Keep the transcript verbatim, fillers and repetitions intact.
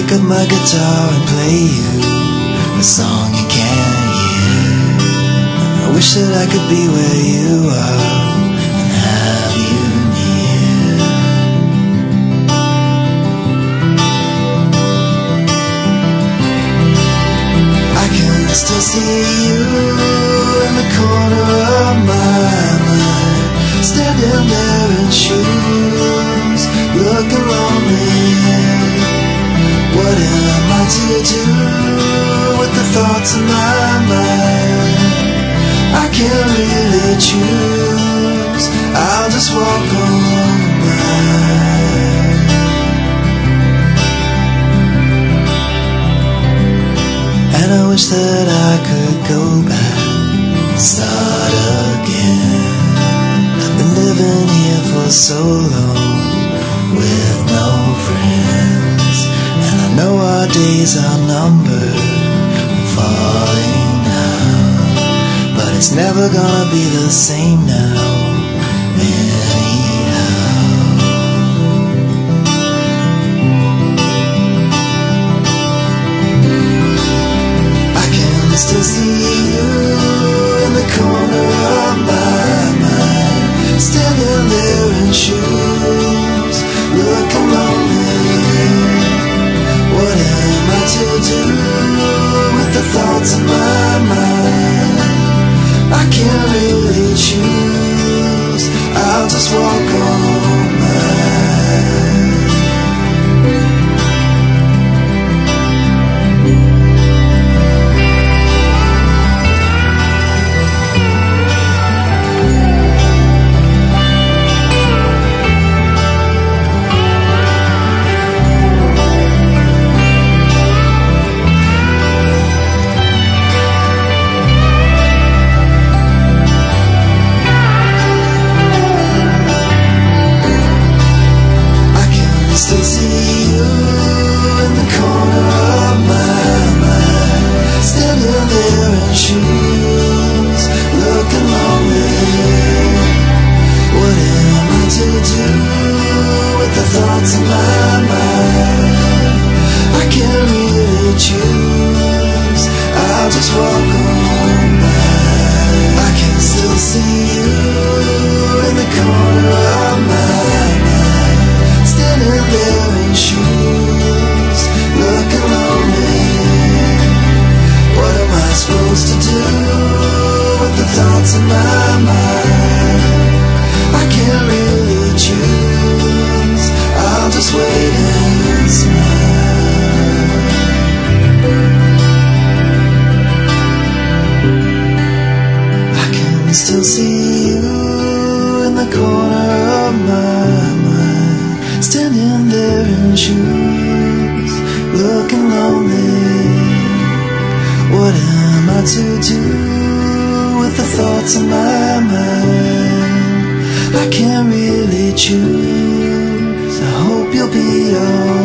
pick up my guitar and play you a song you can't hear. I wish that I could be where you are and have you near. I can still see you in the corner of my mind, standing there in shoes, looking lonely. What am I to do with the thoughts in my mind? I can't really choose, I'll just walk on by. And I wish that I could go back, start again. I've been living here for so long with no friends, and I know our days are numbered, falling now. But it's never gonna be the same now, anyhow. I can still see you in the corner of my mind, standing there in shoes, looking lonely. What am I to do with the thoughts in my mind? I can't really choose, I'll just walk on by. Still see you in the corner of my mind, standing there in shoes, looking lonely. What am I to do with the thoughts in my mind? I can't really choose, I hope you'll be alright.